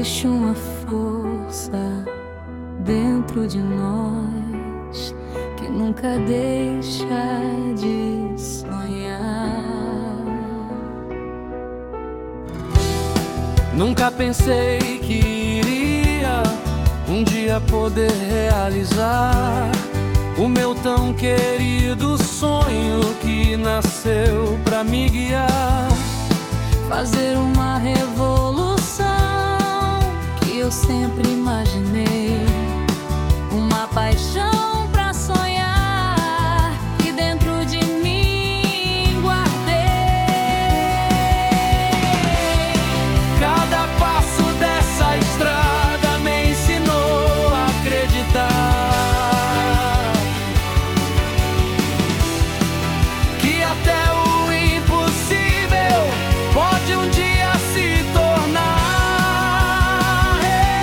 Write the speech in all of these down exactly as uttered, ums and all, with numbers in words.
Existe uma força dentro de nós que nunca deixa de sonhar. Nunca pensei que iria um dia poder realizar o meu tão querido sonho que nasceu pra me guiar. Fazer uma revolução que eu sempre imaginei, uma paixão pra sonhar que dentro de mim guardei. Cada passo dessa estrada me ensinou a acreditar que até o impossível pode um dia se tornar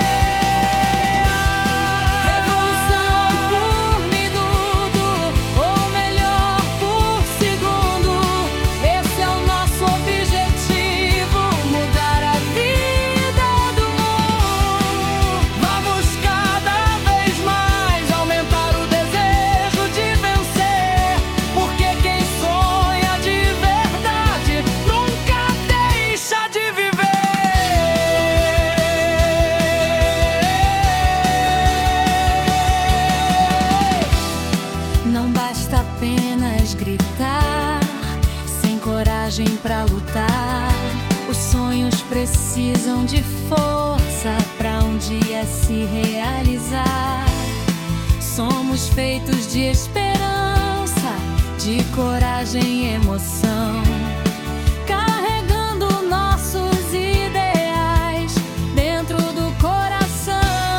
real. Revolução por minuto, ou melhor por segundo. Esse é o nosso objetivo, mudar a vida do mundo. Vamos cada vez mais aumentar o desejo de vencer, porque quem sonha de verdade nunca deixa de viver. Não basta apenas gritar, sem coragem pra lutar. Os sonhos precisam de força pra um dia se realizar. Somos feitos de esperança, de coragem e emoção, carregando nossos ideais dentro do coração.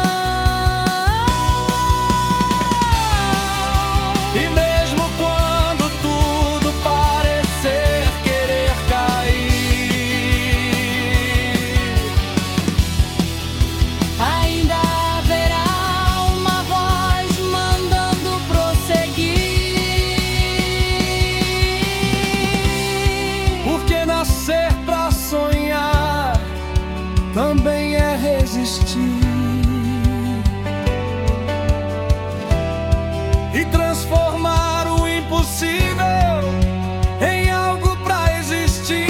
E mesmo quando tudo parecer querer cair, Ainda haverá uma voz mandando prosseguir. porque nascer pra sonhar também é resistir e transformar o impossível em algo pra existir.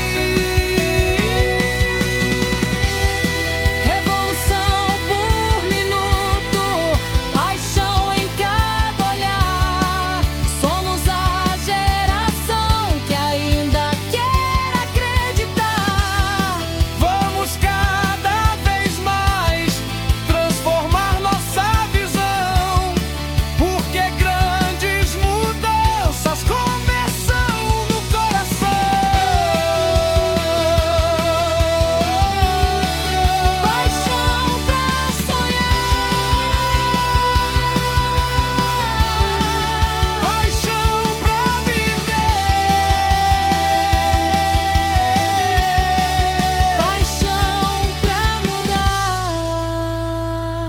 Revolução por minuto, paixão em cada olhar. Somos a geração que ainda quer acreditar. Vamos cada vez mais transformar nossa visão, porque grandes mudanças começam no coração. Paixão pra sonhar, Paixão pra viver, paixão pra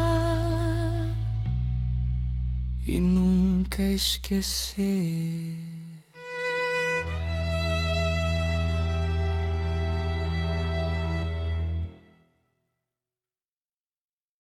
mudar e nunca esquecer.